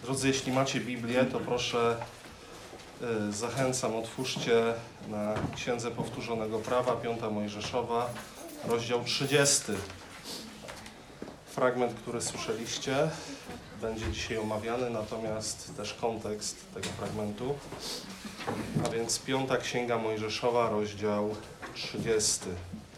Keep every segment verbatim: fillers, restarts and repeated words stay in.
Drodzy, jeśli macie Biblię, to proszę, y, zachęcam, otwórzcie na Księdze Powtórzonego Prawa, Piąta Mojżeszowa, rozdział trzydziesty. Fragment, który słyszeliście, będzie dzisiaj omawiany, natomiast też kontekst tego fragmentu. A więc Piąta Księga Mojżeszowa, rozdział trzydziesty.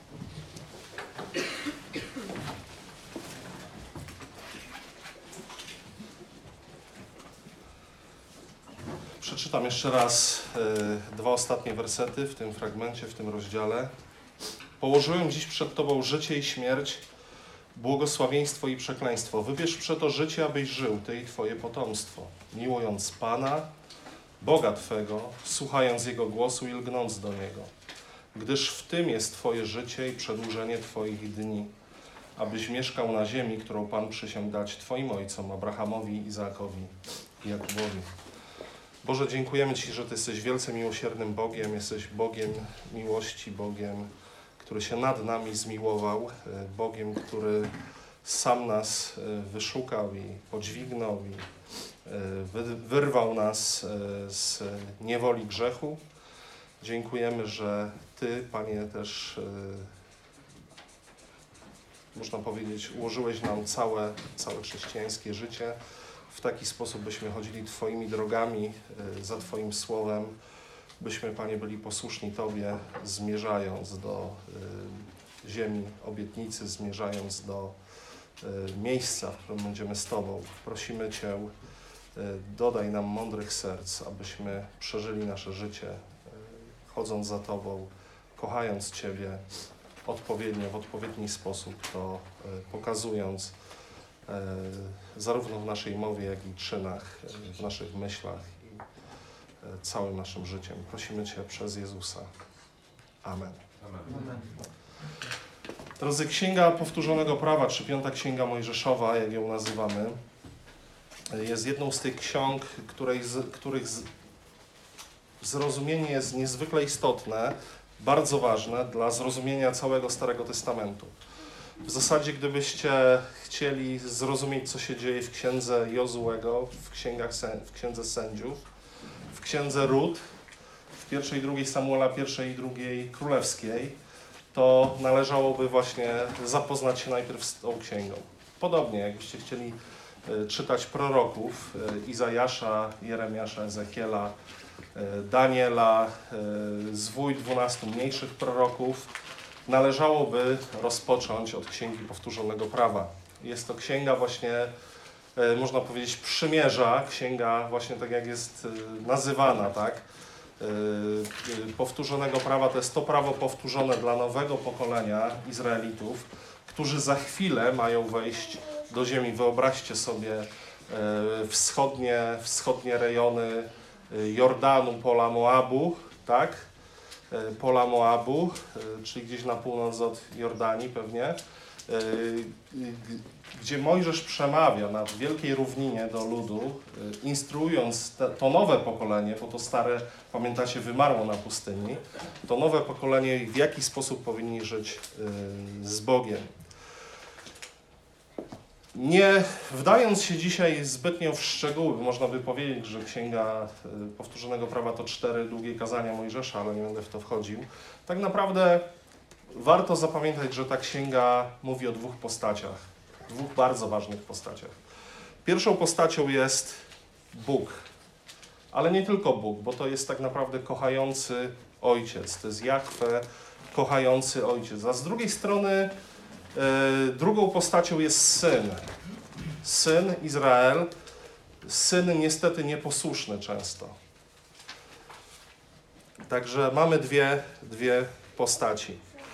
Przeczytam jeszcze raz y, dwa ostatnie wersety w tym fragmencie, w tym rozdziale. Położyłem dziś przed Tobą życie i śmierć, błogosławieństwo i przekleństwo. Wybierz przeto życie, abyś żył, Ty i Twoje potomstwo, miłując Pana, Boga Twego, słuchając Jego głosu i lgnąc do Niego. Gdyż w tym jest Twoje życie i przedłużenie Twoich dni, abyś mieszkał na ziemi, którą Pan przysiągł dać Twoim ojcom, Abrahamowi, Izaakowi i Jakubowi. Boże, dziękujemy Ci, że Ty jesteś wielce miłosiernym Bogiem, jesteś Bogiem miłości, Bogiem, który się nad nami zmiłował, Bogiem, który sam nas wyszukał i podźwignął i wyrwał nas z niewoli grzechu. Dziękujemy, że Ty, Panie, też, można powiedzieć, ułożyłeś nam całe, całe chrześcijańskie życie w taki sposób, byśmy chodzili Twoimi drogami, za Twoim słowem, byśmy, Panie, byli posłuszni Tobie, zmierzając do y, ziemi obietnicy, zmierzając do y, miejsca, w którym będziemy z Tobą. Prosimy Cię, y, dodaj nam mądrych serc, abyśmy przeżyli nasze życie, y, chodząc za Tobą, kochając Ciebie odpowiednio, w odpowiedni sposób, to y, pokazując y, zarówno w naszej mowie, jak i czynach, y, w naszych myślach, całym naszym życiem. Prosimy Cię przez Jezusa. Amen. Amen. Drodzy, Księga Powtórzonego Prawa, czy Piąta Księga Mojżeszowa, jak ją nazywamy, jest jedną z tych ksiąg, której z, których z, zrozumienie jest niezwykle istotne, bardzo ważne dla zrozumienia całego Starego Testamentu. W zasadzie, gdybyście chcieli zrozumieć, co się dzieje w Księdze Jozułego, w, księgach, w Księdze Sędziów, w Księdze Rut, w pierwszej i drugiej Samuela, pierwszej i drugiej Królewskiej, to należałoby właśnie zapoznać się najpierw z tą księgą. Podobnie, jakbyście chcieli y, czytać proroków, y, Izajasza, Jeremiasza, Ezekiela, y, Daniela, y, zwój dwunastu mniejszych proroków, należałoby rozpocząć od Księgi Powtórzonego Prawa. Jest to księga właśnie, można powiedzieć, przymierza, księga właśnie tak jak jest nazywana, tak? Powtórzonego Prawa to jest to prawo powtórzone dla nowego pokolenia Izraelitów, którzy za chwilę mają wejść do ziemi. Wyobraźcie sobie wschodnie, wschodnie rejony Jordanu, pola Moabu, tak? Pola Moabu, czyli gdzieś na północ od Jordanii pewnie, gdzie Mojżesz przemawia na wielkiej równinie do ludu, instruując te, to nowe pokolenie, bo to stare, pamiętacie, wymarło na pustyni, to nowe pokolenie, w jaki sposób powinni żyć z Bogiem. Nie wdając się dzisiaj zbytnio w szczegóły, można by powiedzieć, że Księga Powtórzonego Prawa to cztery długie kazania Mojżesza, ale nie będę w to wchodził. Tak naprawdę warto zapamiętać, że ta księga mówi o dwóch postaciach, dwóch bardzo ważnych postaciach. Pierwszą postacią jest Bóg, ale nie tylko Bóg, bo to jest tak naprawdę kochający Ojciec, to jest Jahwe, kochający Ojciec. A z drugiej strony e, drugą postacią jest Syn, Syn Izrael, Syn niestety nieposłuszny często. Także mamy dwie, dwie postaci.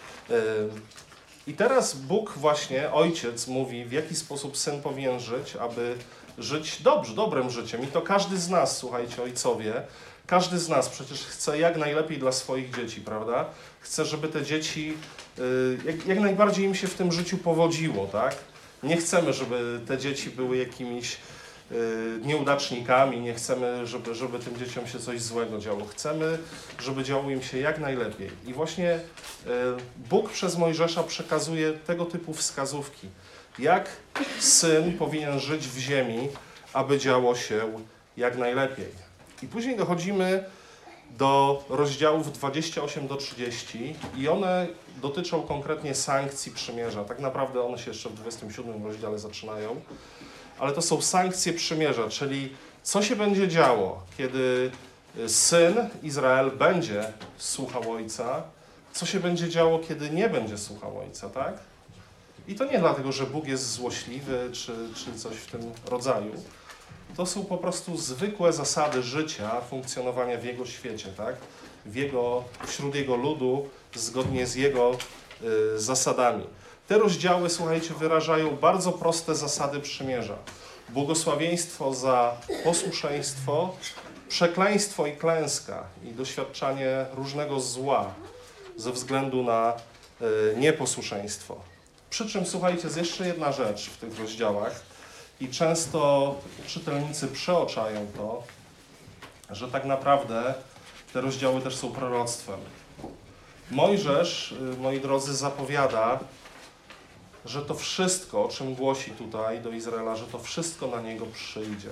I teraz Bóg właśnie, Ojciec, mówi, w jaki sposób Syn powinien żyć, aby żyć dobrze, dobrym życiem. I to każdy z nas, słuchajcie, ojcowie, każdy z nas przecież chce jak najlepiej dla swoich dzieci, prawda? Chce, żeby te dzieci jak, jak najbardziej im się w tym życiu powodziło, tak? Nie chcemy, żeby te dzieci były jakimiś nieudacznikami, nie chcemy, żeby, żeby tym dzieciom się coś złego działo. Chcemy, żeby działo im się jak najlepiej. I właśnie Bóg przez Mojżesza przekazuje tego typu wskazówki. Jak syn powinien żyć w ziemi, aby działo się jak najlepiej. I później dochodzimy do rozdziałów dwudziestego ósmego do trzydziestego i one dotyczą konkretnie sankcji przymierza. Tak naprawdę one się jeszcze w dwudziestym siódmym rozdziale zaczynają, ale to są sankcje przymierza, czyli co się będzie działo, kiedy syn Izrael będzie słuchał ojca, co się będzie działo, kiedy nie będzie słuchał ojca, tak? I to nie dlatego, że Bóg jest złośliwy, czy, czy coś w tym rodzaju. To są po prostu zwykłe zasady życia, funkcjonowania w Jego świecie, tak? W jego, wśród Jego ludu, zgodnie z Jego y, zasadami. Te rozdziały, słuchajcie, wyrażają bardzo proste zasady przymierza. Błogosławieństwo za posłuszeństwo, przekleństwo i klęska i doświadczanie różnego zła ze względu na y, nieposłuszeństwo. Przy czym, słuchajcie, jest jeszcze jedna rzecz w tych rozdziałach i często czytelnicy przeoczają to, że tak naprawdę te rozdziały też są proroctwem. Mojżesz, y, moi drodzy, zapowiada, że to wszystko, o czym głosi tutaj do Izraela, że to wszystko na niego przyjdzie.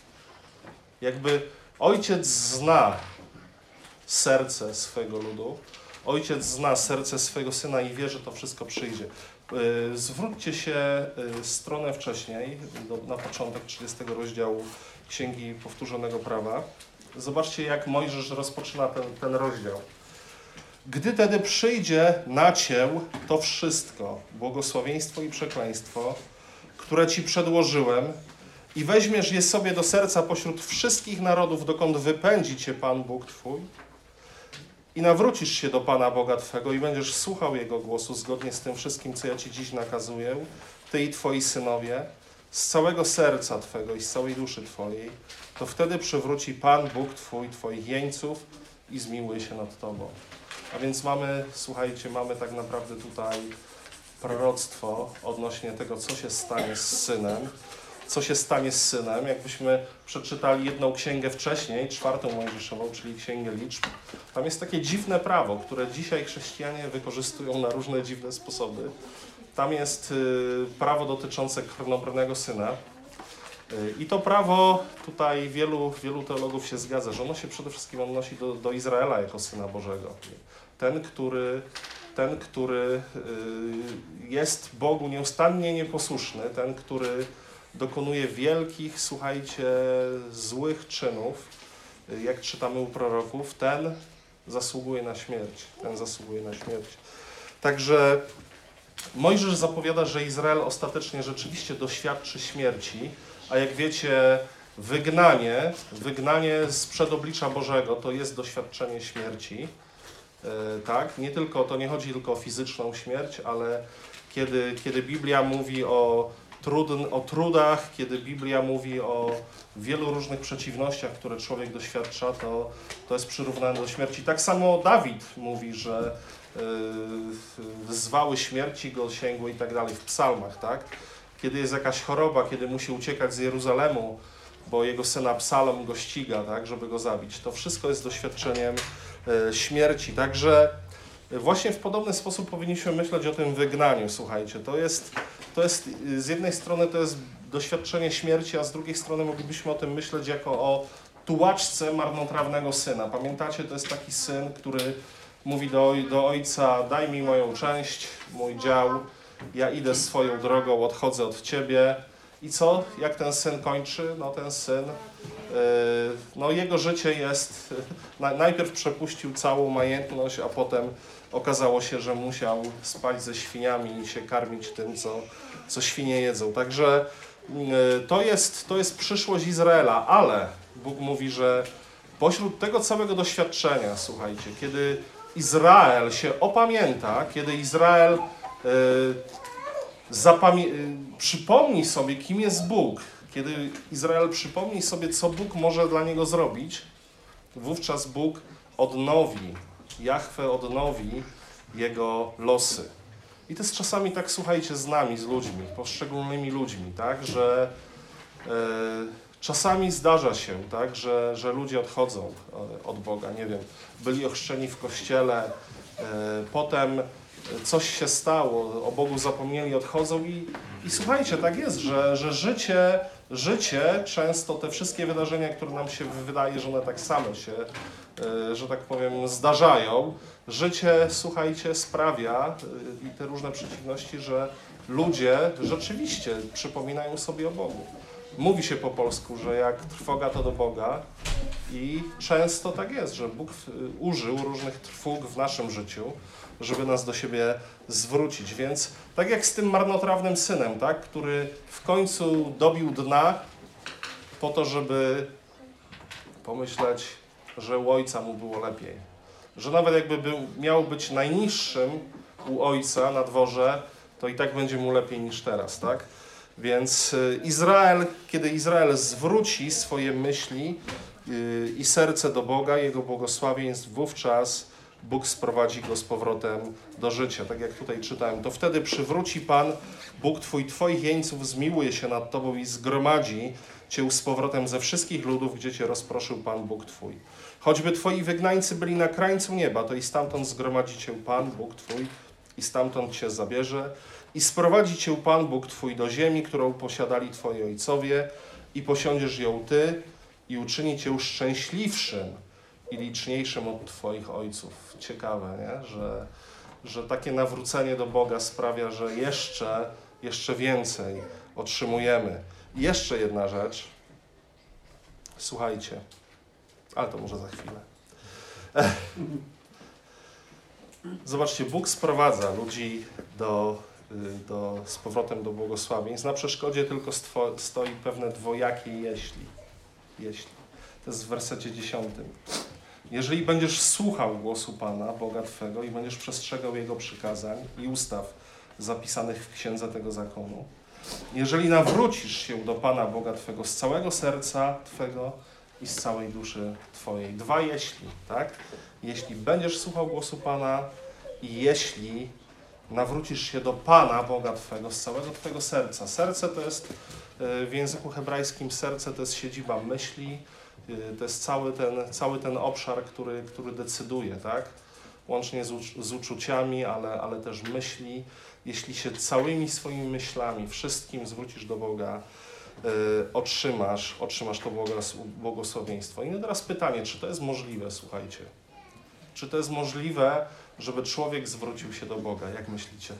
Jakby ojciec zna serce swego ludu, ojciec zna serce swego syna i wie, że to wszystko przyjdzie. Zwróćcie się stronę wcześniej, do, na początek trzydziestego rozdziału Księgi Powtórzonego Prawa. Zobaczcie, jak Mojżesz rozpoczyna ten, ten rozdział. Gdy tedy przyjdzie na cię to wszystko, błogosławieństwo i przekleństwo, które ci przedłożyłem, i weźmiesz je sobie do serca pośród wszystkich narodów, dokąd wypędzi cię Pan Bóg twój, i nawrócisz się do Pana Boga twego i będziesz słuchał Jego głosu zgodnie z tym wszystkim, co ja ci dziś nakazuję, ty i twoi synowie, z całego serca twego i z całej duszy twojej, to wtedy przywróci Pan Bóg twój twoich jeńców i zmiłuje się nad tobą. A więc mamy, słuchajcie, mamy tak naprawdę tutaj proroctwo odnośnie tego, co się stanie z synem. Co się stanie z synem, jakbyśmy przeczytali jedną księgę wcześniej, czwartą Mojżeszową, czyli Księgę Liczb. Tam jest takie dziwne prawo, które dzisiaj chrześcijanie wykorzystują na różne dziwne sposoby. Tam jest y, prawo dotyczące krniobrnego syna. Y, I to prawo, tutaj wielu, wielu teologów się zgadza, że ono się przede wszystkim odnosi do, do Izraela jako Syna Bożego. Ten, który, ten, który y, jest Bogu nieustannie nieposłuszny, ten, który dokonuje wielkich, słuchajcie, złych czynów, jak czytamy u proroków, ten zasługuje na śmierć. Ten zasługuje na śmierć. Także Mojżesz zapowiada, że Izrael ostatecznie rzeczywiście doświadczy śmierci, a jak wiecie, wygnanie, wygnanie sprzed oblicza Bożego to jest doświadczenie śmierci. Tak? Nie tylko, to nie chodzi tylko o fizyczną śmierć, ale kiedy, kiedy Biblia mówi o Trudn, o trudach, kiedy Biblia mówi o wielu różnych przeciwnościach, które człowiek doświadcza, to, to jest przyrównane do śmierci. Tak samo Dawid mówi, że y, zwały śmierci go sięgły i tak dalej w psalmach, tak? Kiedy jest jakaś choroba, kiedy musi uciekać z Jeruzalemu, bo jego syn Absalom go ściga, tak, żeby go zabić. To wszystko jest doświadczeniem y, śmierci. Także właśnie w podobny sposób powinniśmy myśleć o tym wygnaniu, słuchajcie. To jest, to jest, z jednej strony to jest doświadczenie śmierci, a z drugiej strony moglibyśmy o tym myśleć jako o tułaczce marnotrawnego syna. Pamiętacie, to jest taki syn, który mówi do, do ojca, daj mi moją część, mój dział, ja idę swoją drogą, odchodzę od ciebie. I co? Jak ten syn kończy? No ten syn, yy, no jego życie jest, na, najpierw przepuścił całą majątność, a potem okazało się, że musiał spać ze świniami i się karmić tym, co, co świnie jedzą. Także yy, to jest, to jest przyszłość Izraela, ale Bóg mówi, że pośród tego całego doświadczenia, słuchajcie, kiedy Izrael się opamięta, kiedy Izrael yy, Zapamię- przypomnij sobie, kim jest Bóg. Kiedy Izrael przypomni sobie, co Bóg może dla niego zrobić, wówczas Bóg odnowi, Jahwe odnowi jego losy. I to jest czasami tak, słuchajcie, z nami, z ludźmi, poszczególnymi ludźmi, tak, że e, czasami zdarza się, tak, że, że ludzie odchodzą od Boga, nie wiem, byli ochrzczeni w kościele, e, potem coś się stało, o Bogu zapomnieli, odchodzą i, i słuchajcie, tak jest, że, że życie Życie, często te wszystkie wydarzenia, które nam się wydaje, że one tak same się, że tak powiem, zdarzają, życie, słuchajcie, sprawia i te różne przeciwności, że ludzie rzeczywiście przypominają sobie o Bogu. Mówi się po polsku, że jak trwoga to do Boga i często tak jest, że Bóg użył różnych trwóg w naszym życiu, żeby nas do siebie zwrócić. Więc tak jak z tym marnotrawnym synem, tak, który w końcu dobił dna po to, żeby pomyśleć, że u ojca mu było lepiej. Że nawet jakby był, miał być najniższym u ojca na dworze, to i tak będzie mu lepiej niż teraz, tak? Więc Izrael, kiedy Izrael zwróci swoje myśli i serce do Boga, Jego błogosławieństw, wówczas Bóg sprowadzi go z powrotem do życia. Tak jak tutaj czytałem, to wtedy przywróci Pan, Bóg Twój, Twoich jeńców, zmiłuje się nad Tobą i zgromadzi Cię z powrotem ze wszystkich ludów, gdzie Cię rozproszył Pan, Bóg Twój. Choćby Twoi wygnańcy byli na krańcu nieba, to i stamtąd zgromadzi Cię Pan, Bóg Twój, i stamtąd Cię zabierze. I sprowadzi Cię Pan, Bóg Twój, do ziemi, którą posiadali Twoi ojcowie, i posiądziesz ją Ty, i uczyni Cię szczęśliwszym i liczniejszym od Twoich ojców. Ciekawe, nie? Że, że takie nawrócenie do Boga sprawia, że jeszcze, jeszcze więcej otrzymujemy. I jeszcze jedna rzecz. Słuchajcie, ale to może za chwilę. Zobaczcie, Bóg sprowadza ludzi do, do, z powrotem do błogosławieństw. Na przeszkodzie tylko sto, stoi pewne dwojakie jeśli. jeśli. To jest w wersecie dziesiątym. Jeżeli będziesz słuchał głosu Pana, Boga Twego, i będziesz przestrzegał Jego przykazań i ustaw zapisanych w księdze tego zakonu, jeżeli nawrócisz się do Pana, Boga Twego, z całego serca Twego i z całej duszy Twojej. Dwa jeśli, tak? Jeśli będziesz słuchał głosu Pana i jeśli nawrócisz się do Pana, Boga Twego, z całego Twojego serca. Serce to jest w języku hebrajskim, serce to jest siedziba myśli, to jest cały ten, cały ten obszar, który, który decyduje, tak? Łącznie z, ucz- z uczuciami, ale, ale też myśli. Jeśli się całymi swoimi myślami, wszystkim zwrócisz do Boga, yy, otrzymasz, otrzymasz to błogos- błogosławieństwo. I teraz pytanie, czy to jest możliwe, słuchajcie? Czy to jest możliwe, żeby człowiek zwrócił się do Boga? Jak myślicie?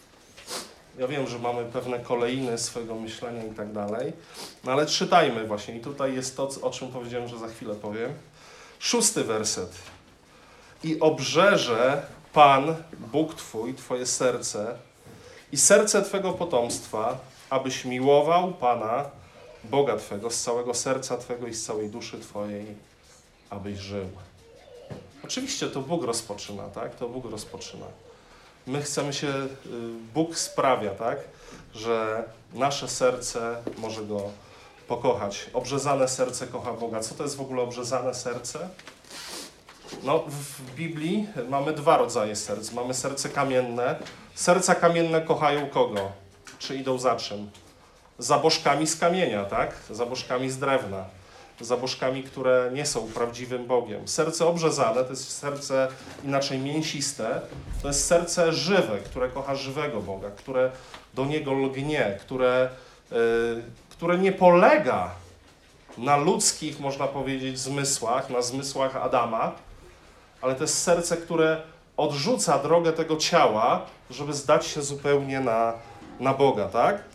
Ja wiem, że mamy pewne kolejny swojego myślenia i tak dalej, no ale czytajmy właśnie. I tutaj jest to, o czym powiedziałem, że za chwilę powiem. Szósty werset. I obrzeże Pan, Bóg Twój, Twoje serce i serce Twego potomstwa, abyś miłował Pana, Boga Twego, z całego serca Twego i z całej duszy Twojej, abyś żył. Oczywiście to Bóg rozpoczyna, tak? To Bóg rozpoczyna. My chcemy się, Bóg sprawia, tak, że nasze serce może Go pokochać. Obrzezane serce kocha Boga. Co to jest w ogóle obrzezane serce? No, w Biblii mamy dwa rodzaje serc. Mamy serce kamienne. Serca kamienne kochają kogo? Czy idą za czym? Za bożkami z kamienia, tak? Za bożkami z drewna. Za bożkami, które nie są prawdziwym Bogiem. Serce obrzezane to jest serce inaczej mięsiste. To jest serce żywe, które kocha żywego Boga, które do Niego lgnie, które, yy, które nie polega na ludzkich, można powiedzieć, zmysłach, na zmysłach Adama, ale to jest serce, które odrzuca drogę tego ciała, żeby zdać się zupełnie na, na Boga, tak?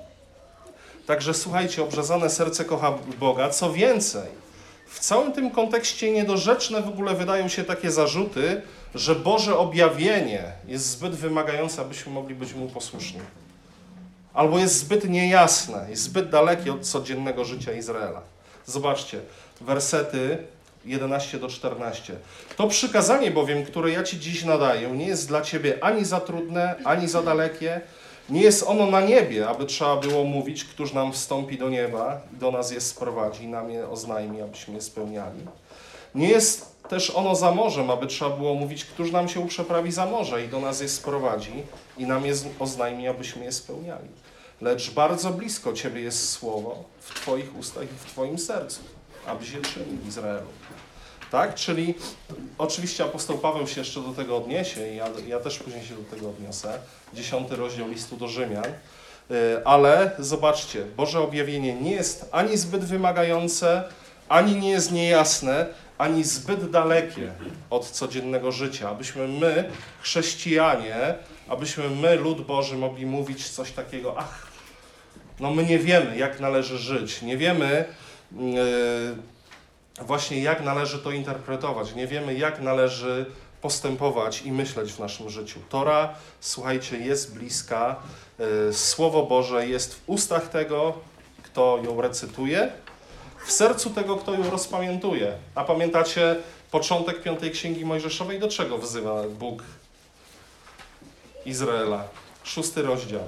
Także słuchajcie, obrzezane serce kocha Boga. Co więcej, w całym tym kontekście niedorzeczne w ogóle wydają się takie zarzuty, że Boże objawienie jest zbyt wymagające, abyśmy mogli być Mu posłuszni. Albo jest zbyt niejasne, jest zbyt dalekie od codziennego życia Izraela. Zobaczcie, wersety jedenaście do czternastu. To przykazanie bowiem, które ja Ci dziś nadaję, nie jest dla Ciebie ani za trudne, ani za dalekie. Nie jest ono na niebie, aby trzeba było mówić, któż nam wstąpi do nieba i do nas je sprowadzi, nam je oznajmi, abyśmy je spełniali. Nie jest też ono za morzem, aby trzeba było mówić, któż nam się uprzeprawi za morze i do nas je sprowadzi i nam je oznajmi, abyśmy je spełniali. Lecz bardzo blisko Ciebie jest słowo w Twoich ustach i w Twoim sercu, abyś je czynił, Izraelu. Tak? Czyli oczywiście apostoł Paweł się jeszcze do tego odniesie i ja, ja też później się do tego odniosę. Dziesiąty rozdział listu do Rzymian. Ale zobaczcie, Boże objawienie nie jest ani zbyt wymagające, ani nie jest niejasne, ani zbyt dalekie od codziennego życia, abyśmy my, chrześcijanie, abyśmy my, lud Boży, mogli mówić coś takiego, ach, no my nie wiemy, jak należy żyć, nie wiemy yy, właśnie, jak należy to interpretować, nie wiemy, jak należy postępować i myśleć w naszym życiu. Tora, słuchajcie, jest bliska, yy, Słowo Boże jest w ustach tego, kto ją recytuje, w sercu tego, kto ją rozpamiętuje. A pamiętacie początek piątej Księgi Mojżeszowej? Do czego wzywa Bóg Izraela? Szósty rozdział.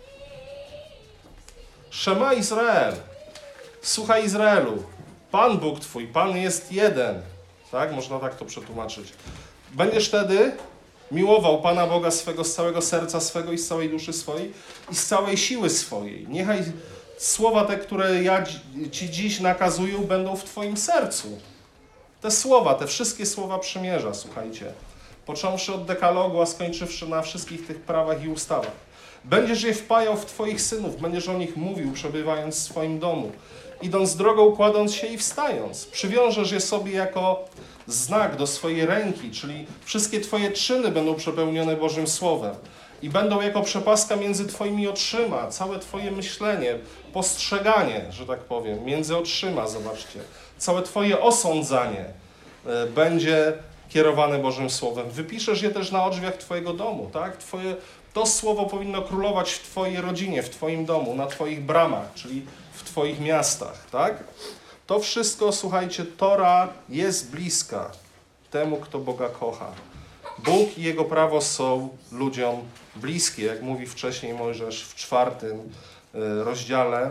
Szema Izrael. Słuchaj Izraelu. Pan Bóg Twój, Pan jest jeden. Tak? Można tak to przetłumaczyć. Będziesz wtedy miłował Pana Boga swego z całego serca swego i z całej duszy swojej i z całej siły swojej. Niechaj słowa te, które ja Ci dziś nakazuję, będą w Twoim sercu. Te słowa, te wszystkie słowa przymierza, słuchajcie. Począwszy od dekalogu, a skończywszy na wszystkich tych prawach i ustawach. Będziesz je wpajał w Twoich synów, będziesz o nich mówił, przebywając w swoim domu. Idąc drogą, kładąc się i wstając. Przywiążesz je sobie jako znak do swojej ręki, czyli wszystkie Twoje czyny będą przepełnione Bożym Słowem. I będą jako przepaska między Twoimi oczyma, całe Twoje myślenie, postrzeganie, że tak powiem, między oczyma, zobaczcie. Całe Twoje osądzanie y, będzie kierowane Bożym Słowem. Wypiszesz je też na drzwiach Twojego domu, tak? Twoje, to Słowo powinno królować w Twojej rodzinie, w Twoim domu, na Twoich bramach, czyli w Twoich miastach, tak? To wszystko, słuchajcie, Tora jest bliska temu, kto Boga kocha. Bóg i Jego prawo są ludziom bliskie, jak mówi wcześniej Mojżesz w czwartym rozdziale,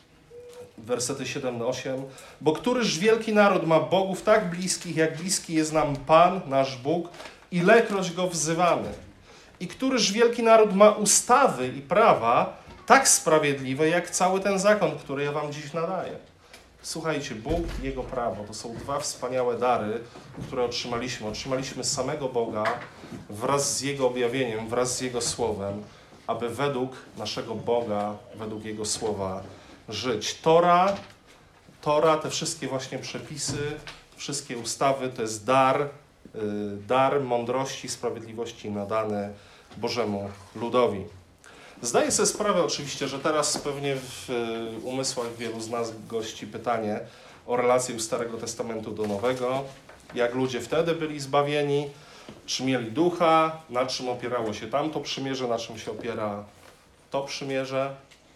wersety siedem do osiem. Bo któryż wielki naród ma bogów tak bliskich, jak bliski jest nam Pan, nasz Bóg, ilekroć Go wzywamy. I któryż wielki naród ma ustawy i prawa tak sprawiedliwe, jak cały ten zakon, który ja wam dziś nadaję. Słuchajcie, Bóg i Jego prawo to są dwa wspaniałe dary, które otrzymaliśmy. Otrzymaliśmy samego Boga wraz z Jego objawieniem, wraz z Jego Słowem, aby według naszego Boga, według Jego Słowa żyć. Tora, Tora, te wszystkie właśnie przepisy, wszystkie ustawy, to jest dar, yy, dar mądrości, sprawiedliwości nadany Bożemu ludowi. Zdaję sobie sprawę oczywiście, że teraz pewnie w umysłach wielu z nas gości pytanie o relację Starego Testamentu do Nowego, jak ludzie wtedy byli zbawieni, czy mieli ducha, na czym opierało się tamto przymierze, na czym się opiera to przymierze.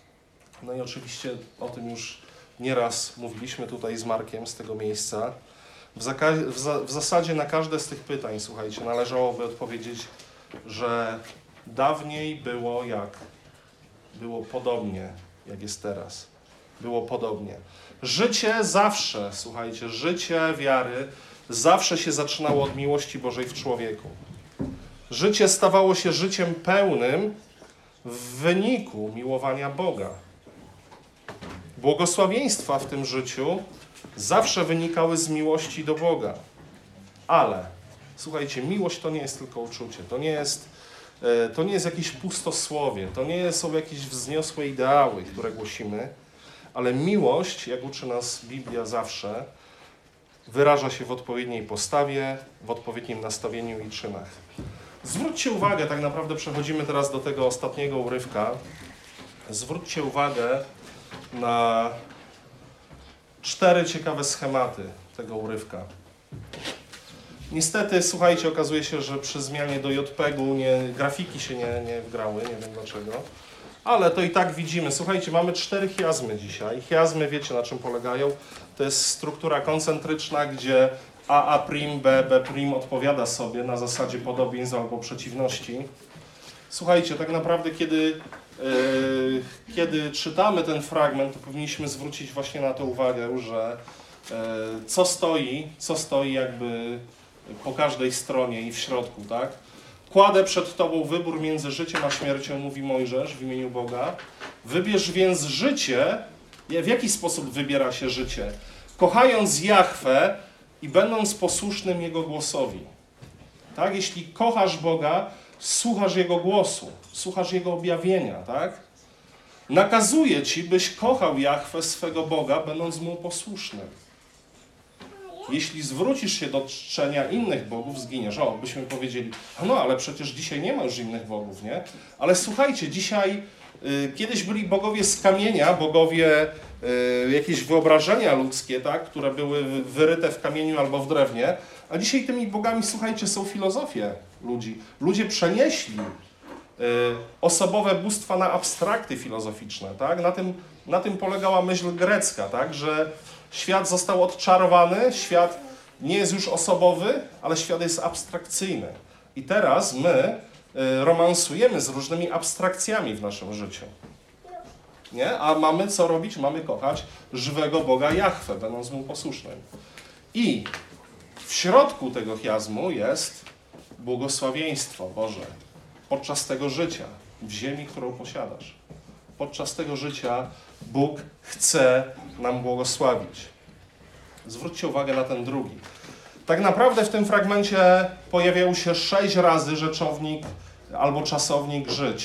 No i oczywiście o tym już nieraz mówiliśmy tutaj z Markiem z tego miejsca. W, zaka- w, za- w zasadzie na każde z tych pytań, słuchajcie, należałoby odpowiedzieć, że dawniej było jak? Było podobnie, jak jest teraz. Było podobnie. Życie zawsze, słuchajcie, życie wiary zawsze się zaczynało od miłości Bożej w człowieku. Życie stawało się życiem pełnym w wyniku miłowania Boga. Błogosławieństwa w tym życiu zawsze wynikały z miłości do Boga. Ale, słuchajcie, miłość to nie jest tylko uczucie, to nie jest, to nie jest jakieś pustosłowie, to nie są jakieś wzniosłe ideały, które głosimy, ale miłość, jak uczy nas Biblia zawsze, wyraża się w odpowiedniej postawie, w odpowiednim nastawieniu i czynach. Zwróćcie uwagę, tak naprawdę przechodzimy teraz do tego ostatniego urywka. Zwróćcie uwagę na cztery ciekawe schematy tego urywka. Niestety, słuchajcie, okazuje się, że przy zmianie do J P G u nie, grafiki się nie, nie wgrały, nie wiem dlaczego. Ale to i tak widzimy. Słuchajcie, mamy cztery chiazmy dzisiaj. Chiazmy, wiecie na czym polegają? To jest struktura koncentryczna, gdzie A, A', B, B' odpowiada sobie na zasadzie podobieństw albo przeciwności. Słuchajcie, tak naprawdę kiedy, yy, kiedy czytamy ten fragment, to powinniśmy zwrócić właśnie na to uwagę, że yy, co stoi, co stoi jakby po każdej stronie i w środku, tak? Kładę przed Tobą wybór między życiem a śmiercią, mówi Mojżesz w imieniu Boga. Wybierz więc życie. W jaki sposób wybiera się życie? Kochając Jahwe i będąc posłusznym Jego głosowi. Tak? Jeśli kochasz Boga, słuchasz Jego głosu, słuchasz Jego objawienia, tak? Nakazuję ci, byś kochał Jahwe, swego Boga, będąc mu posłusznym. Jeśli zwrócisz się do czczenia innych bogów, zginiesz. O, byśmy powiedzieli, no ale przecież dzisiaj nie ma już innych bogów, nie? Ale słuchajcie, dzisiaj, y, kiedyś byli bogowie z kamienia, bogowie, y, jakieś wyobrażenia ludzkie, tak, które były wyryte w kamieniu albo w drewnie, a dzisiaj tymi bogami, słuchajcie, są filozofie ludzi. Ludzie przenieśli y, osobowe bóstwa na abstrakty filozoficzne, tak? Na tym, na tym polegała myśl grecka, tak, że świat został odczarowany, świat nie jest już osobowy, ale świat jest abstrakcyjny. I teraz my y, romansujemy z różnymi abstrakcjami w naszym życiu. Nie? A mamy co robić? Mamy kochać żywego Boga Jahwe, będąc mu posłusznym. I w środku tego chiazmu jest błogosławieństwo Boże podczas tego życia, w ziemi, którą posiadasz. Podczas tego życia Bóg chce nam błogosławić. Zwróćcie uwagę na ten drugi. Tak naprawdę w tym fragmencie pojawiał się sześć razy rzeczownik albo czasownik żyć.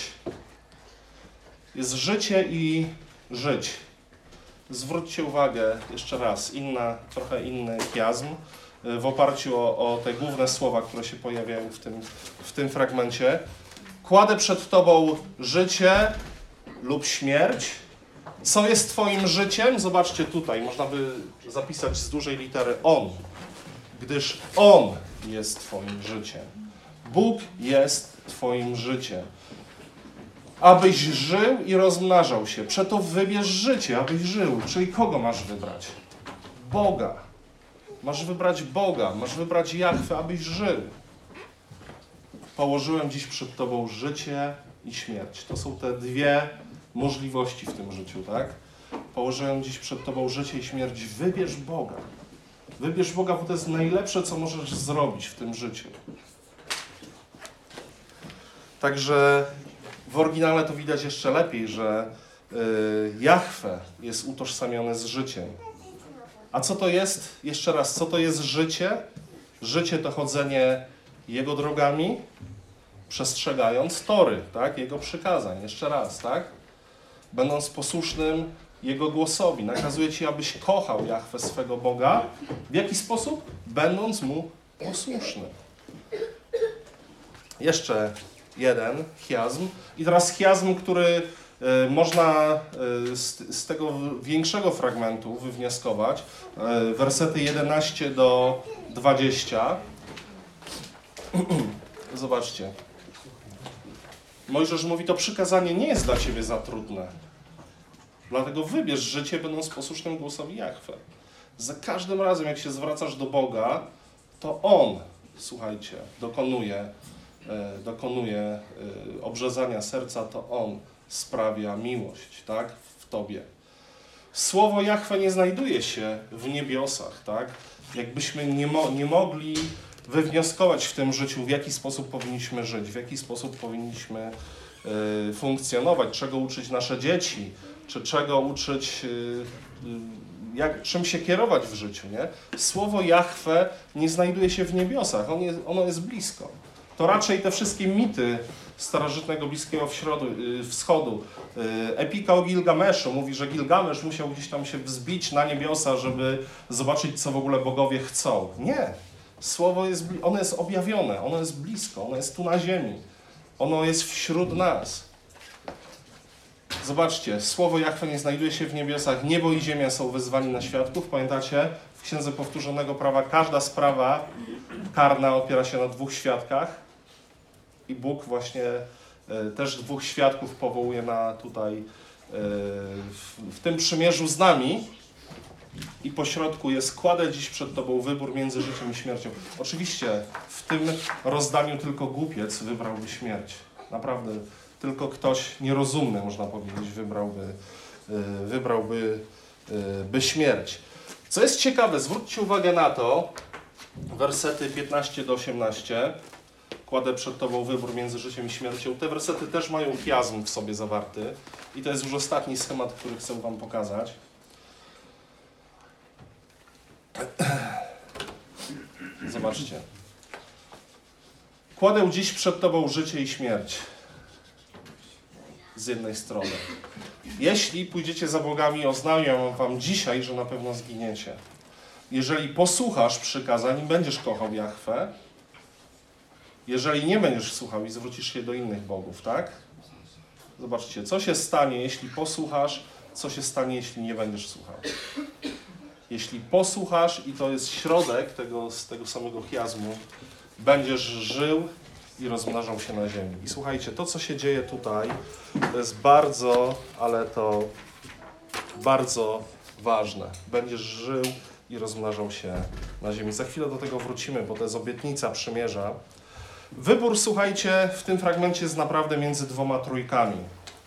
Jest życie i żyć. Zwróćcie uwagę jeszcze raz, inna, trochę inny chiazm w oparciu o, o te główne słowa, które się pojawiają w tym, w tym fragmencie. Kładę przed Tobą życie lub śmierć. Co jest Twoim życiem? Zobaczcie tutaj, można by zapisać z dużej litery On, gdyż On jest Twoim życiem. Bóg jest Twoim życiem. Abyś żył i rozmnażał się. Przeto wybierz życie, abyś żył. Czyli kogo masz wybrać? Boga. Masz wybrać Boga, masz wybrać Jahwe, abyś żył. Położyłem dziś przed Tobą życie i śmierć. To są te dwie możliwości w tym życiu, tak? Położyłem dziś przed Tobą życie i śmierć. Wybierz Boga. Wybierz Boga, bo to jest najlepsze, co możesz zrobić w tym życiu. Także w oryginale to widać jeszcze lepiej, że y, Jahwe jest utożsamiony z życiem. A co to jest? Jeszcze raz, co to jest życie? Życie to chodzenie Jego drogami, przestrzegając Tory, tak? Jego przykazań. Jeszcze raz, tak? Będąc posłusznym Jego głosowi. Nakazuje Ci, abyś kochał Jahwe, swego Boga. W jaki sposób? Będąc Mu posłuszny. Jeszcze jeden chiazm. I teraz chiazm, który y, można y, z, z tego większego fragmentu wywnioskować. Y, wersety jedenaście do dwudziestu. Zobaczcie. Mojżesz mówi, to przykazanie nie jest dla Ciebie za trudne. Dlatego wybierz życie, będąc posłusznym głosowi Jahwe. Za każdym razem, jak się zwracasz do Boga, to On, słuchajcie, dokonuje, e, dokonuje e, obrzezania serca, to On sprawia miłość, tak, w Tobie. Słowo Jahwe nie znajduje się w niebiosach, tak? Jakbyśmy nie, mo nie mogli wywnioskować w tym życiu, w jaki sposób powinniśmy żyć, w jaki sposób powinniśmy y, funkcjonować, czego uczyć nasze dzieci, czy czego uczyć, y, y, jak, czym się kierować w życiu, nie? Słowo Jahwe nie znajduje się w niebiosach, on jest, ono jest blisko. To raczej te wszystkie mity starożytnego Bliskiego Wschodu, y, wschodu. Y, Epika o Gilgameszu mówi, że Gilgamesz musiał gdzieś tam się wzbić na niebiosa, żeby zobaczyć, co w ogóle bogowie chcą. Nie. Słowo jest, ono jest objawione, ono jest blisko, ono jest tu na ziemi. Ono jest wśród nas. Zobaczcie, słowo Jahwe nie znajduje się w niebiosach, niebo i ziemia są wezwani na świadków. Pamiętacie? W Księdze Powtórzonego Prawa każda sprawa karna opiera się na dwóch świadkach i Bóg właśnie y, też dwóch świadków powołuje na tutaj y, w, w tym przymierzu z nami. I po środku jest, kładę dziś przed Tobą wybór między życiem i śmiercią. Oczywiście w tym rozdaniu tylko głupiec wybrałby śmierć. Naprawdę, tylko ktoś nierozumny, można powiedzieć, wybrałby, wybrałby by śmierć. Co jest ciekawe, zwróćcie uwagę na to, wersety piętnaście do osiemnastu. Kładę przed Tobą wybór między życiem i śmiercią. Te wersety też mają chiazm w sobie zawarty. I to jest już ostatni schemat, który chcę Wam pokazać. Zobaczcie. Kładę dziś przed Tobą życie i śmierć. Z jednej strony. Jeśli pójdziecie za bogami, oznajmiam wam dzisiaj, że na pewno zginiecie. Jeżeli posłuchasz przykazań i będziesz kochał Jahwe, jeżeli nie będziesz słuchał i zwrócisz się do innych bogów, tak? Zobaczcie, co się stanie, jeśli posłuchasz, co się stanie, jeśli nie będziesz słuchał. Jeśli posłuchasz, i to jest środek tego, z tego samego chiazmu, będziesz żył i rozmnażał się na ziemi. I słuchajcie, to co się dzieje tutaj, to jest bardzo, ale to bardzo ważne. Będziesz żył i rozmnażał się na ziemi. Za chwilę do tego wrócimy, bo to jest obietnica przymierza. Wybór, słuchajcie, w tym fragmencie jest naprawdę między dwoma trójkami.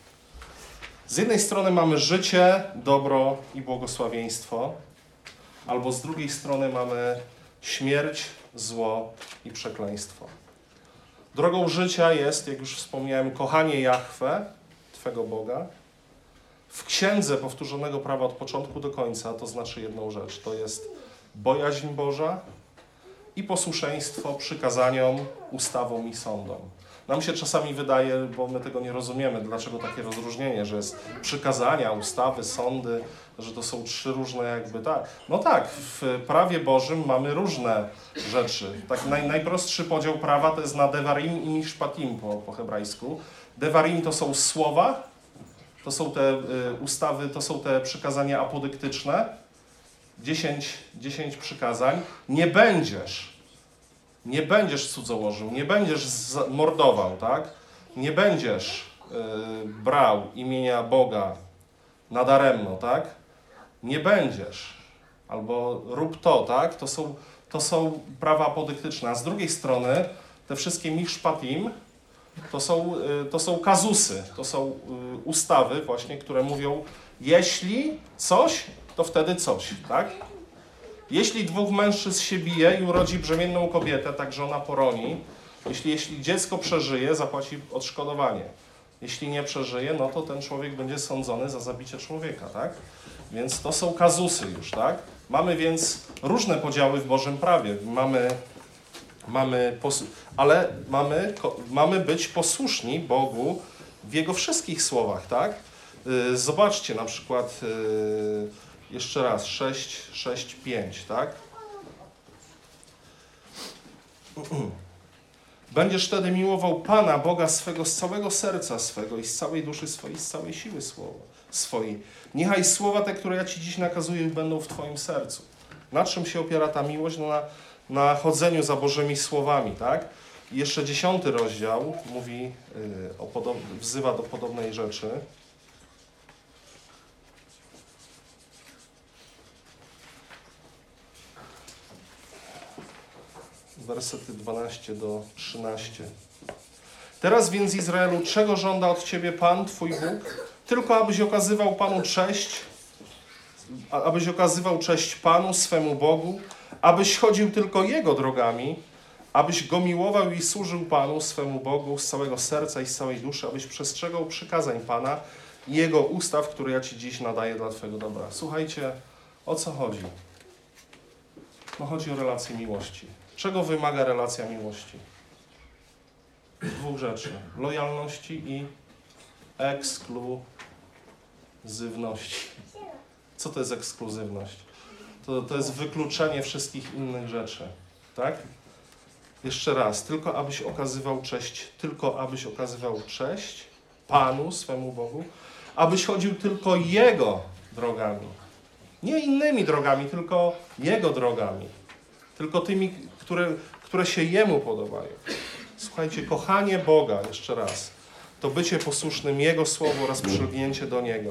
Z jednej strony mamy życie, dobro i błogosławieństwo, albo z drugiej strony mamy śmierć, zło i przekleństwo. Drogą życia jest, jak już wspomniałem, kochanie Jahwe, Twego Boga. W księdze powtórzonego prawa od początku do końca to znaczy jedną rzecz. To jest bojaźń Boża i posłuszeństwo przykazaniom, ustawom i sądom. Nam się czasami wydaje, bo my tego nie rozumiemy, dlaczego takie rozróżnienie, że jest przykazania, ustawy, sądy, że to są trzy różne jakby tak. No tak, w prawie Bożym mamy różne rzeczy. Tak naj, najprostszy podział prawa to jest na devarim i mishpatim po, po hebrajsku. Devarim to są słowa, to są te y, ustawy, to są te przykazania apodyktyczne. Dziesięć, dziesięć przykazań. Nie będziesz. Nie będziesz cudzołożył, nie będziesz mordował, tak? Nie będziesz y, brał imienia Boga nadaremno, tak? Nie będziesz. Albo rób to, tak? To są, to są prawa apodyktyczne. A z drugiej strony te wszystkie mishpatim to są, y, to są kazusy, to są y, ustawy właśnie, które mówią, jeśli coś, to wtedy coś, tak? Jeśli dwóch mężczyzn się bije i urodzi brzemienną kobietę, tak że ona poroni, jeśli, jeśli dziecko przeżyje, zapłaci odszkodowanie. Jeśli nie przeżyje, no to ten człowiek będzie sądzony za zabicie człowieka, tak? Więc to są kazusy już, tak? Mamy więc różne podziały w Bożym prawie. Mamy, mamy pos- ale mamy, mamy być posłuszni Bogu w Jego wszystkich słowach, tak? Yy, zobaczcie na przykład... Yy, Jeszcze raz, sześć, sześć, pięć, tak? Będziesz wtedy miłował Pana, Boga swego z całego serca swego i z całej duszy swojej, z całej siły słowa swojej. Niechaj słowa te, które ja Ci dziś nakazuję, będą w Twoim sercu. Na czym się opiera ta miłość? No na, na chodzeniu za Bożymi słowami, tak? I jeszcze dziesiąty rozdział mówi, yy, o podob- wzywa do podobnej rzeczy. Wersety dwanaście do trzynastu. Teraz więc, Izraelu, czego żąda od Ciebie Pan, Twój Bóg? Tylko abyś okazywał Panu cześć, abyś okazywał cześć Panu, swemu Bogu, abyś chodził tylko Jego drogami, abyś Go miłował i służył Panu, swemu Bogu z całego serca i z całej duszy, abyś przestrzegał przykazań Pana i Jego ustaw, które ja Ci dziś nadaję dla Twojego dobra. Słuchajcie, o co chodzi? No chodzi o relację miłości. Czego wymaga relacja miłości? Dwóch rzeczy. Lojalności i ekskluzywności. Co to jest ekskluzywność? To, to jest wykluczenie wszystkich innych rzeczy. Tak? Jeszcze raz. Tylko abyś okazywał cześć, tylko abyś okazywał cześć Panu, swemu Bogu, abyś chodził tylko Jego drogami. Nie innymi drogami, tylko Jego drogami. Tylko tymi, które, które się Jemu podobają. Słuchajcie, kochanie Boga, jeszcze raz, to bycie posłusznym Jego Słowu oraz przylgnięcie do Niego.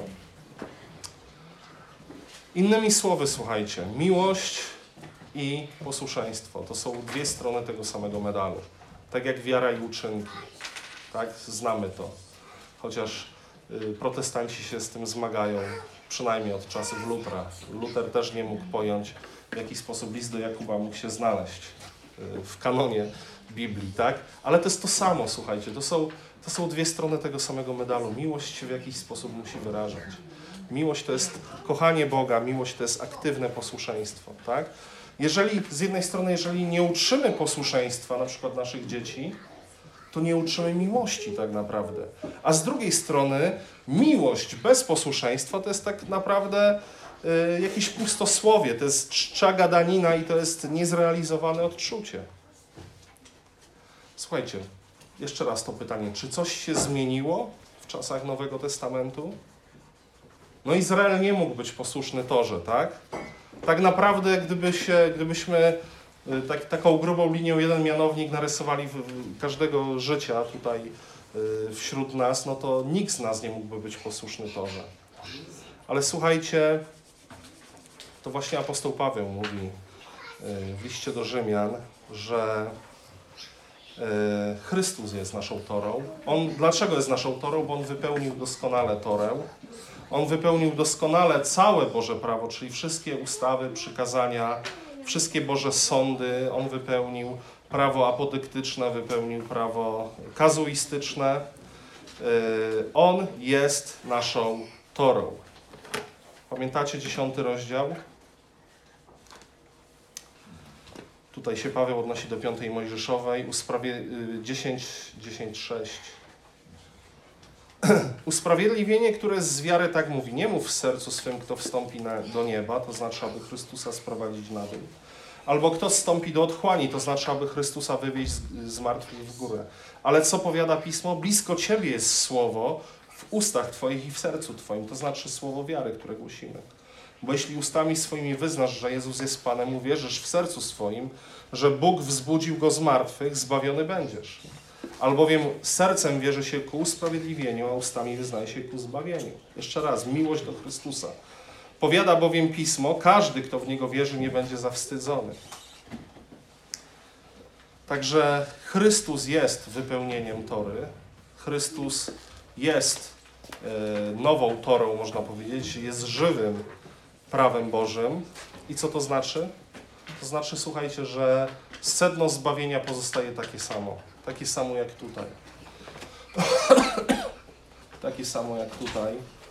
Innymi słowy, słuchajcie, miłość i posłuszeństwo to są dwie strony tego samego medalu. Tak jak wiara i uczynki. Tak? Znamy to. Chociaż y, protestanci się z tym zmagają, przynajmniej od czasów Lutera. Luter też nie mógł pojąć, w jaki sposób list do Jakuba mógł się znaleźć w kanonie Biblii, tak? Ale to jest to samo, słuchajcie, to są, to są dwie strony tego samego medalu. Miłość się w jakiś sposób musi wyrażać. Miłość to jest kochanie Boga, miłość to jest aktywne posłuszeństwo, tak? Jeżeli, z jednej strony, jeżeli nie uczymy posłuszeństwa, na przykład naszych dzieci, to nie uczymy miłości tak naprawdę. A z drugiej strony miłość bez posłuszeństwa to jest tak naprawdę y, jakieś pustosłowie, to jest czcza gadanina i to jest niezrealizowane odczucie. Słuchajcie, jeszcze raz to pytanie, czy coś się zmieniło w czasach Nowego Testamentu? No Izrael nie mógł być posłuszny Torze, tak? Tak naprawdę, gdyby się, gdybyśmy tak, taką grubą linią jeden mianownik narysowali w, w każdego życia tutaj y, wśród nas, no to nikt z nas nie mógłby być posłuszny Torze. Ale słuchajcie, to właśnie apostoł Paweł mówi y, w liście do Rzymian, że y, Chrystus jest naszą Torą. On, dlaczego jest naszą Torą? Bo On wypełnił doskonale Torę. On wypełnił doskonale całe Boże prawo, czyli wszystkie ustawy, przykazania, wszystkie Boże sądy. On wypełnił prawo apodyktyczne, wypełnił prawo kazuistyczne. On jest naszą Torą. Pamiętacie dziesiąty rozdział? Tutaj się Paweł odnosi do piątej Mojżeszowej. Usprawie... dziesięć, dziesięć, sześć. Usprawiedliwienie, które z wiary tak mówi, nie mów w sercu swym, kto wstąpi na, do nieba, to znaczy, aby Chrystusa sprowadzić na dół. Albo kto zstąpi do otchłani, to znaczy, aby Chrystusa wywieźć z, z martwych w górę. Ale co powiada Pismo? Blisko Ciebie jest słowo w ustach Twoich i w sercu Twoim, to znaczy słowo wiary, które głosimy. Bo jeśli ustami swoimi wyznasz, że Jezus jest Panem, uwierzysz w sercu swoim, że Bóg wzbudził Go z martwych, zbawiony będziesz. Albowiem sercem wierzy się ku usprawiedliwieniu, a ustami wyznaje się ku zbawieniu. Jeszcze raz, miłość do Chrystusa. Powiada bowiem Pismo, każdy, kto w Niego wierzy, nie będzie zawstydzony. Także Chrystus jest wypełnieniem Tory. Chrystus jest e, nową Torą, można powiedzieć, jest żywym prawem Bożym. I co to znaczy? To znaczy, słuchajcie, że sedno zbawienia pozostaje takie samo. Takie samo jak tutaj. Takie samo jak tutaj.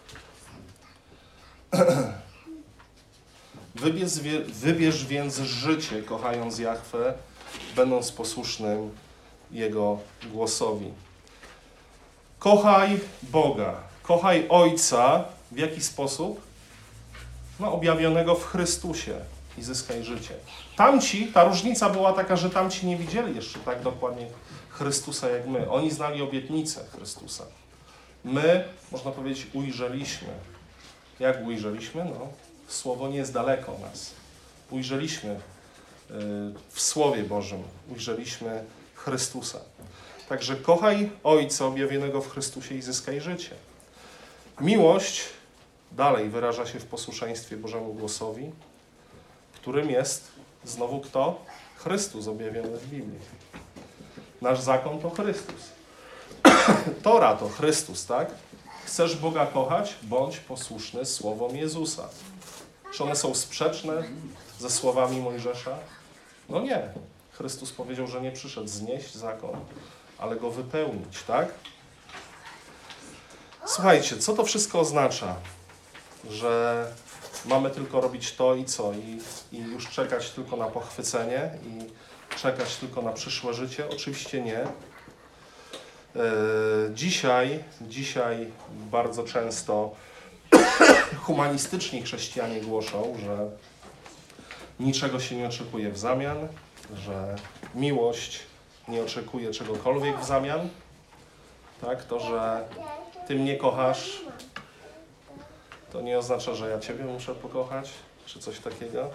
Wybierz, wybierz więc życie, kochając Jahwe, będąc posłusznym Jego głosowi. Kochaj Boga. Kochaj Ojca. W jaki sposób? No, objawionego w Chrystusie i zyskaj życie. Tamci, ta różnica była taka, że tamci nie widzieli jeszcze tak dokładnie Chrystusa jak my. Oni znali obietnicę Chrystusa. My, można powiedzieć, ujrzeliśmy. Jak ujrzeliśmy? No, Słowo nie jest daleko nas. Ujrzeliśmy w Słowie Bożym. Ujrzeliśmy Chrystusa. Także kochaj Ojca objawionego w Chrystusie i zyskaj życie. Miłość dalej wyraża się w posłuszeństwie Bożemu głosowi, którym jest znowu kto? Chrystus objawiony w Biblii. Nasz zakon to Chrystus. Tora to Chrystus, tak? Chcesz Boga kochać? Bądź posłuszny słowom Jezusa. Czy one są sprzeczne ze słowami Mojżesza? No nie. Chrystus powiedział, że nie przyszedł znieść zakon, ale go wypełnić, tak? Słuchajcie, co to wszystko oznacza? Że mamy tylko robić to i co? I, i już czekać tylko na pochwycenie i czekać tylko na przyszłe życie? Oczywiście nie. Yy, dzisiaj, dzisiaj bardzo często humanistyczni chrześcijanie głoszą, że niczego się nie oczekuje w zamian, że miłość nie oczekuje czegokolwiek w zamian. Tak? To, że Ty mnie kochasz, to nie oznacza, że ja Ciebie muszę pokochać, czy coś takiego.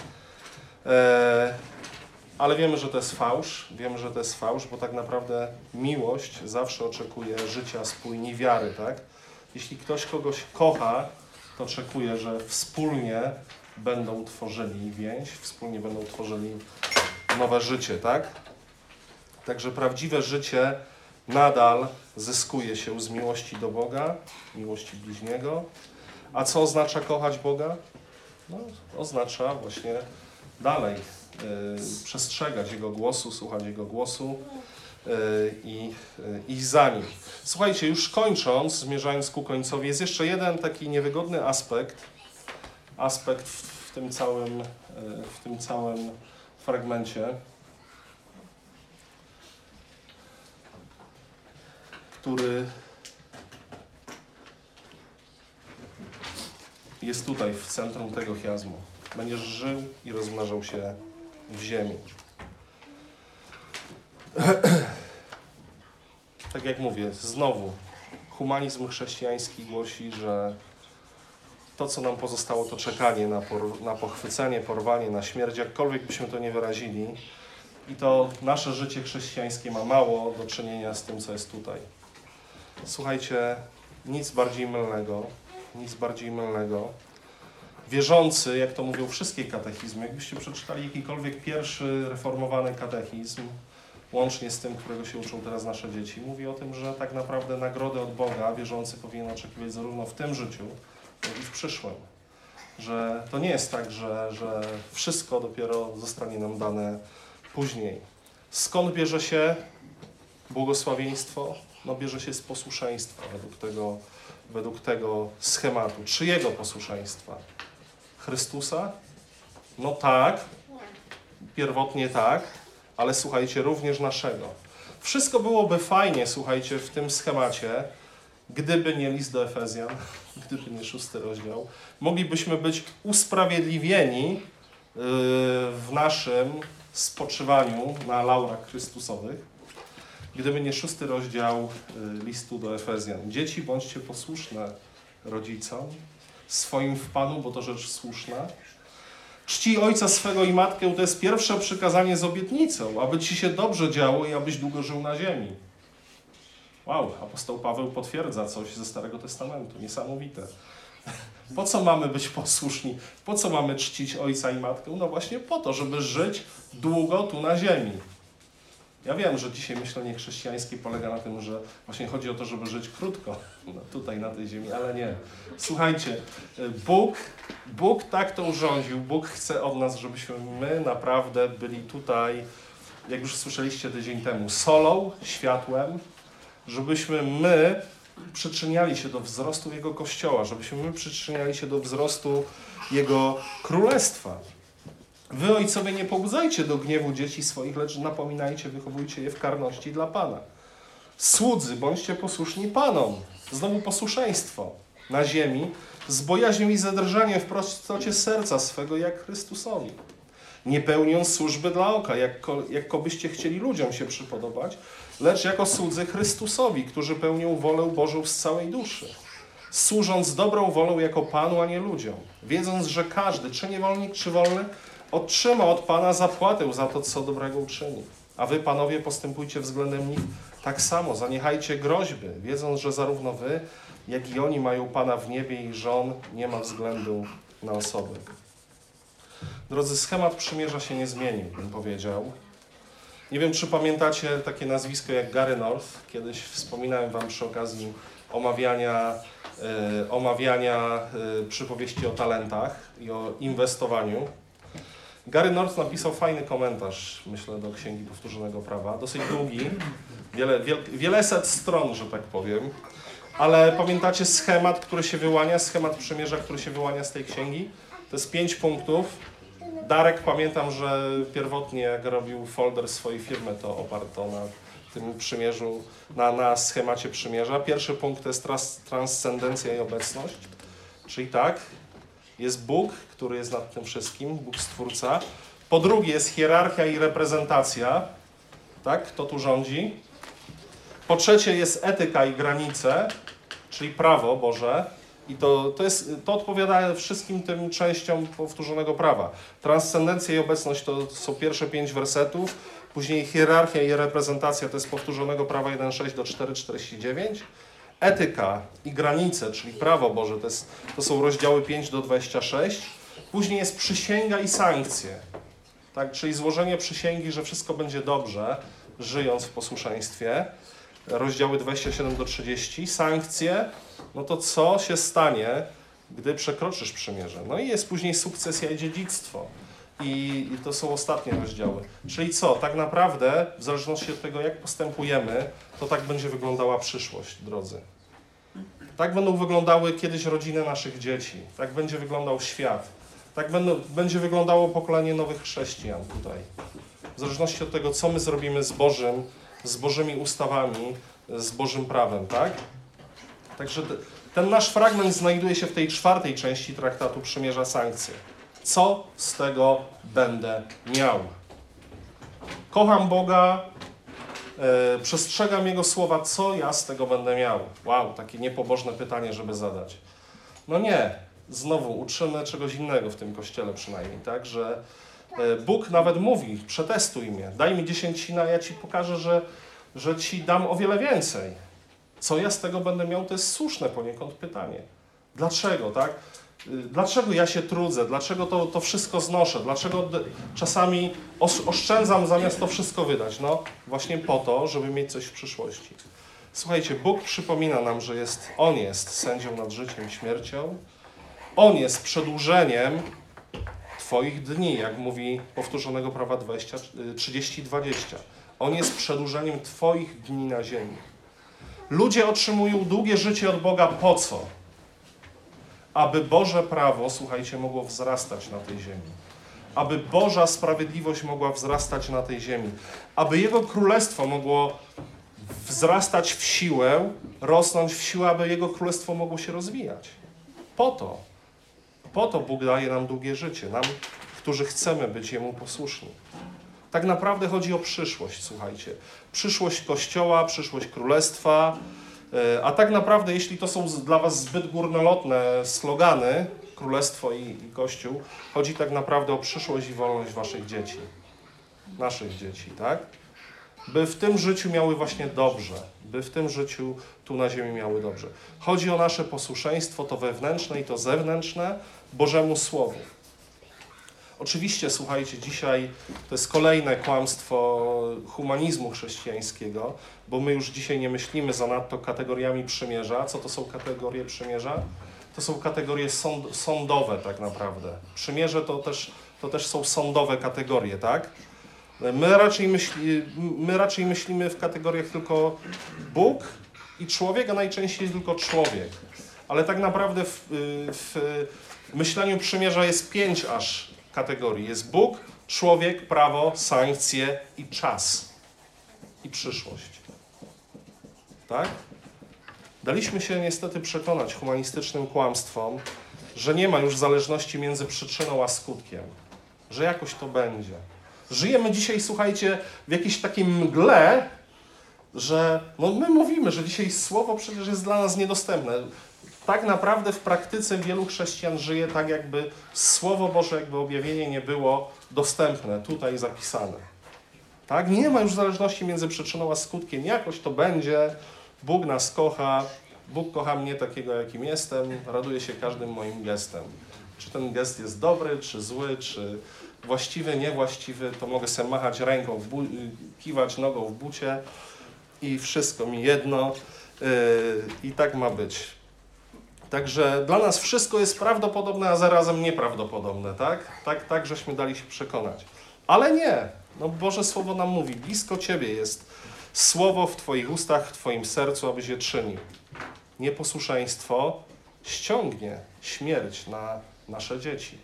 E, ale wiemy, że to jest fałsz. Wiemy, że to jest fałsz, bo tak naprawdę miłość zawsze oczekuje życia spójni wiary, tak? Jeśli ktoś kogoś kocha, to oczekuje, że wspólnie będą tworzyli więź, wspólnie będą tworzyli nowe życie, tak? Także prawdziwe życie nadal zyskuje się z miłości do Boga, miłości bliźniego. A co oznacza kochać Boga? No, oznacza właśnie dalej y, przestrzegać Jego głosu, słuchać Jego głosu y, i y, iść za Nim. Słuchajcie, już kończąc, zmierzając ku końcowi, jest jeszcze jeden taki niewygodny aspekt, aspekt w, w tym całym, y, w tym całym fragmencie. który jest tutaj w centrum tego chiasmu. Będziesz żył i rozmnażał się w ziemi. Tak jak mówię, znowu, humanizm chrześcijański głosi, że to, co nam pozostało, to czekanie na, por, na pochwycenie, porwanie, na śmierć, jakkolwiek byśmy to nie wyrazili. I to nasze życie chrześcijańskie ma mało do czynienia z tym, co jest tutaj. Słuchajcie, nic bardziej mylnego, nic bardziej mylnego. Wierzący, jak to mówią wszystkie katechizmy, jakbyście przeczytali jakikolwiek pierwszy reformowany katechizm, łącznie z tym, którego się uczą teraz nasze dzieci, mówi o tym, że tak naprawdę nagrody od Boga wierzący powinien oczekiwać zarówno w tym życiu, jak i w przyszłym. Że to nie jest tak, że, że wszystko dopiero zostanie nam dane później. Skąd bierze się błogosławieństwo? No bierze się z posłuszeństwa według tego, według tego schematu. Czyjego posłuszeństwa? Chrystusa? No tak, pierwotnie tak, ale słuchajcie, również naszego. Wszystko byłoby fajnie, słuchajcie, w tym schemacie, gdyby nie list do Efezjan, gdyby nie szósty rozdział. Moglibyśmy być usprawiedliwieni w naszym spoczywaniu na laurach Chrystusowych, gdyby nie szósty rozdział listu do Efezjan. Dzieci, bądźcie posłuszne rodzicom, swoim w Panu, bo to rzecz słuszna. Czcij ojca swego i matkę, to jest pierwsze przykazanie z obietnicą, aby ci się dobrze działo i abyś długo żył na ziemi. Wow, apostoł Paweł potwierdza coś ze Starego Testamentu. Niesamowite. Po co mamy być posłuszni? Po co mamy czcić ojca i matkę? No właśnie po to, żeby żyć długo tu na ziemi. Ja wiem, że dzisiaj myślenie chrześcijańskie polega na tym, że właśnie chodzi o to, żeby żyć krótko no, tutaj na tej ziemi, ale nie. Słuchajcie, Bóg, Bóg tak to urządził, Bóg chce od nas, żebyśmy my naprawdę byli tutaj, jak już słyszeliście tydzień temu, solą, światłem, żebyśmy my przyczyniali się do wzrostu Jego Kościoła, żebyśmy my przyczyniali się do wzrostu Jego Królestwa. Wy, ojcowie, nie pobudzajcie do gniewu dzieci swoich, lecz napominajcie, wychowujcie je w karności dla Pana. Słudzy, bądźcie posłuszni Panom. Znowu posłuszeństwo na ziemi, z bojaźnią i zadrżaniem w prostocie serca swego, jak Chrystusowi. Nie pełniąc służby dla oka, jakko, jakko byście chcieli ludziom się przypodobać, lecz jako słudzy Chrystusowi, którzy pełnią wolę Bożą z całej duszy. Służąc dobrą wolą jako Panu, a nie ludziom. Wiedząc, że każdy, czy niewolnik, czy wolny, otrzyma od Pana zapłatę za to, co dobrego uczyni. A wy, panowie, postępujcie względem nich tak samo. Zaniechajcie groźby, wiedząc, że zarówno wy, jak i oni mają Pana w niebie i żon nie ma względu na osoby. Drodzy, schemat przymierza się nie zmienił, bym powiedział. Nie wiem, czy pamiętacie takie nazwisko jak Gary North. Kiedyś wspominałem wam przy okazji omawiania, y, omawiania y, przypowieści o talentach i o inwestowaniu. Gary North napisał fajny komentarz, myślę, do Księgi Powtórzonego Prawa. Dosyć długi, wiele, wiele, wieleset stron, że tak powiem. Ale pamiętacie schemat, który się wyłania, schemat przymierza, który się wyłania z tej księgi? To jest pięć punktów. Darek, pamiętam, że pierwotnie jak robił folder swojej firmy, to oparto na tym przymierzu, na, na schemacie przymierza. Pierwszy punkt to jest trans, transcendencja i obecność. Czyli tak, jest Bóg, który jest nad tym wszystkim, Bóg Stwórca. Po drugie jest hierarchia i reprezentacja. Tak, kto tu rządzi? Po trzecie jest etyka i granice, czyli prawo Boże. I to, to, jest, to odpowiada wszystkim tym częściom powtórzonego prawa. Transcendencja i obecność to są pierwsze pięć wersetów, później hierarchia i reprezentacja to jest powtórzonego prawa jeden sześć do cztery czterdzieści dziewięć. Etyka i granice, czyli prawo Boże, to, jest, to są rozdziały pięć do dwudziestu sześciu. Później jest przysięga i sankcje, tak? Czyli złożenie przysięgi, że wszystko będzie dobrze, żyjąc w posłuszeństwie. Rozdziały dwadzieścia siedem do trzydziestu. Sankcje, no to co się stanie, gdy przekroczysz przymierze? No i jest później sukcesja i dziedzictwo. I, I to są ostatnie rozdziały. Czyli co? Tak naprawdę, w zależności od tego, jak postępujemy, to tak będzie wyglądała przyszłość, drodzy. Tak będą wyglądały kiedyś rodziny naszych dzieci. Tak będzie wyglądał świat. Tak będą, będzie wyglądało pokolenie nowych chrześcijan tutaj. W zależności od tego, co my zrobimy z Bożym, z Bożymi ustawami, z Bożym prawem, tak? Także te, ten nasz fragment znajduje się w tej czwartej części traktatu Przymierza Sankcje. Co z tego będę miał? Kocham Boga, e, przestrzegam Jego słowa, co ja z tego będę miał? Wow, takie niepobożne pytanie, żeby zadać. No nie, znowu uczymy czegoś innego w tym kościele przynajmniej, tak? Że e, Bóg nawet mówi, przetestuj mnie, daj mi dziesięcina, ja Ci pokażę, że, że Ci dam o wiele więcej. Co ja z tego będę miał, to jest słuszne poniekąd pytanie. Dlaczego, tak? Dlaczego ja się trudzę? Dlaczego to, to wszystko znoszę? Dlaczego czasami oszczędzam zamiast to wszystko wydać? No właśnie po to, żeby mieć coś w przyszłości. Słuchajcie, Bóg przypomina nam, że jest, On jest sędzią nad życiem i śmiercią. On jest przedłużeniem Twoich dni, jak mówi powtórzonego prawa trzydzieści dwadzieścia. On jest przedłużeniem Twoich dni na ziemi. Ludzie otrzymują długie życie od Boga po co? Aby Boże prawo, słuchajcie, mogło wzrastać na tej ziemi. Aby Boża sprawiedliwość mogła wzrastać na tej ziemi. Aby Jego królestwo mogło wzrastać w siłę, rosnąć w siłę, aby Jego królestwo mogło się rozwijać. Po to. Po to Bóg daje nam długie życie. Nam, którzy chcemy być Jemu posłuszni. Tak naprawdę chodzi o przyszłość, słuchajcie. Przyszłość Kościoła, przyszłość Królestwa, a tak naprawdę, jeśli to są dla was zbyt górnolotne slogany, Królestwo i, i Kościół, chodzi tak naprawdę o przyszłość i wolność waszych dzieci. Naszych dzieci, tak? By w tym życiu miały właśnie dobrze. By w tym życiu tu na ziemi miały dobrze. Chodzi o nasze posłuszeństwo, to wewnętrzne i to zewnętrzne, Bożemu Słowu. Oczywiście, słuchajcie, dzisiaj to jest kolejne kłamstwo humanizmu chrześcijańskiego, bo my już dzisiaj nie myślimy zanadto kategoriami przymierza. Co to są kategorie przymierza? To są kategorie sąd, sądowe tak naprawdę. Przymierze to też, to też są sądowe kategorie, tak? My raczej, myśli, my raczej myślimy w kategoriach tylko Bóg i człowiek, a najczęściej tylko człowiek. Ale tak naprawdę w, w myśleniu przymierza jest pięć aż kategorii. Jest Bóg, człowiek, prawo, sankcje i czas. I przyszłość. Tak? Daliśmy się niestety przekonać humanistycznym kłamstwom, że nie ma już zależności między przyczyną a skutkiem. Że jakoś to będzie. Żyjemy dzisiaj, słuchajcie, w jakiejś takiej mgle, że no my mówimy, że dzisiaj słowo przecież jest dla nas niedostępne. Tak naprawdę w praktyce wielu chrześcijan żyje tak, jakby Słowo Boże, jakby objawienie nie było dostępne, tutaj zapisane. Tak? Nie ma już zależności między przyczyną a skutkiem. Jakoś to będzie. Bóg nas kocha. Bóg kocha mnie takiego, jakim jestem. Raduje się każdym moim gestem. Czy ten gest jest dobry, czy zły, czy właściwy, niewłaściwy, to mogę sobie machać ręką, w bu- kiwać nogą w bucie i wszystko mi jedno. Yy, I tak ma być. Także dla nas wszystko jest prawdopodobne, a zarazem nieprawdopodobne, tak? Tak, tak żeśmy dali się przekonać. Ale nie. No Boże Słowo nam mówi, blisko Ciebie jest słowo w Twoich ustach, w Twoim sercu, abyś je czynił. Nieposłuszeństwo ściągnie śmierć na nasze dzieci.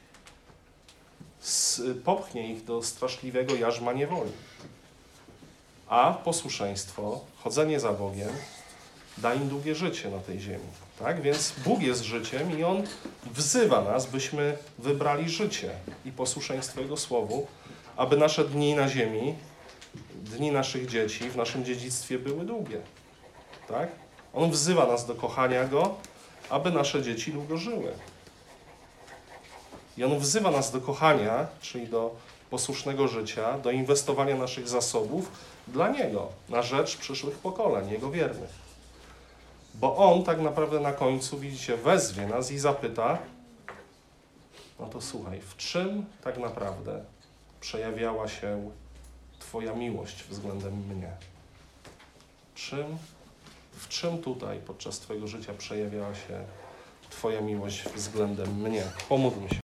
Popchnie ich do straszliwego jarzma niewoli. A posłuszeństwo, chodzenie za Bogiem, da im długie życie na tej ziemi. Tak? Więc Bóg jest życiem i On wzywa nas, byśmy wybrali życie i posłuszeństwo Jego Słowu, aby nasze dni na ziemi, dni naszych dzieci w naszym dziedzictwie były długie. Tak? On wzywa nas do kochania Go, aby nasze dzieci długo żyły. I On wzywa nas do kochania, czyli do posłusznego życia, do inwestowania naszych zasobów dla Niego, na rzecz przyszłych pokoleń, Jego wiernych. Bo On tak naprawdę na końcu, widzicie, wezwie nas i zapyta, no to słuchaj, w czym tak naprawdę przejawiała się Twoja miłość względem mnie? Czym, w czym tutaj podczas Twojego życia przejawiała się Twoja miłość względem mnie? Pomódlmy się.